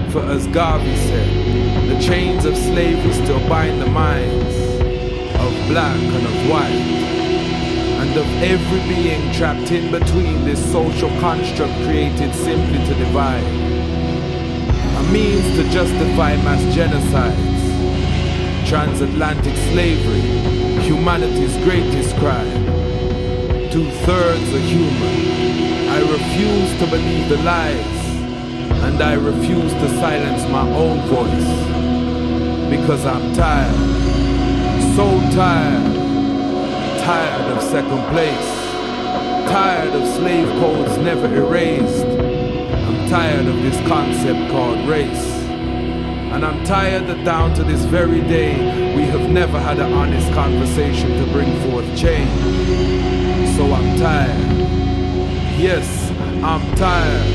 For as Garvey said, the chains of slavery still bind the minds of black and of white, and of every being trapped in between this social construct created simply to divide. A means to justify mass genocides, transatlantic slavery, humanity's greatest crime. 2/3 are human. I refuse to believe the lies, and I refuse to silence my own voice, because I'm tired, so tired, tired of second place, tired of slave codes never erased. I'm tired of this concept called race, and I'm tired that down to this very day we have never had an honest conversation to bring forth change. So I'm tired, yes, I'm tired.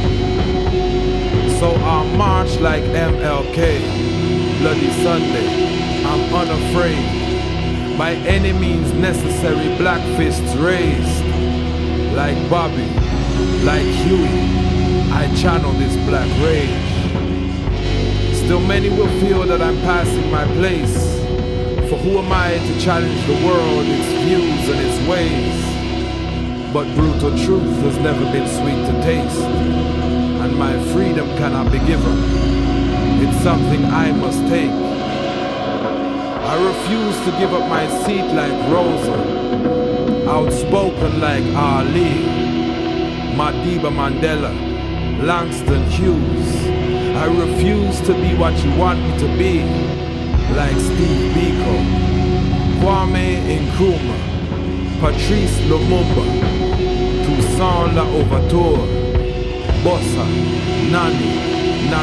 So I'll march like MLK, Bloody Sunday, I'm unafraid. By any means necessary, black fists raised. Like Bobby, like Huey, I channel this black rage. Still many will feel that I'm passing my place, for who am I to challenge the world, its views and its ways? But brutal truth has never been sweet to taste, and my freedom cannot be given. It's something I must take. I refuse to give up my seat like Rosa, outspoken like Ali, Madiba Mandela, Langston Hughes. I refuse to be what you want me to be, like Steve Biko, Kwame Nkrumah, Patrice Lumumba, Toussaint Louverture, Bossa, Nani,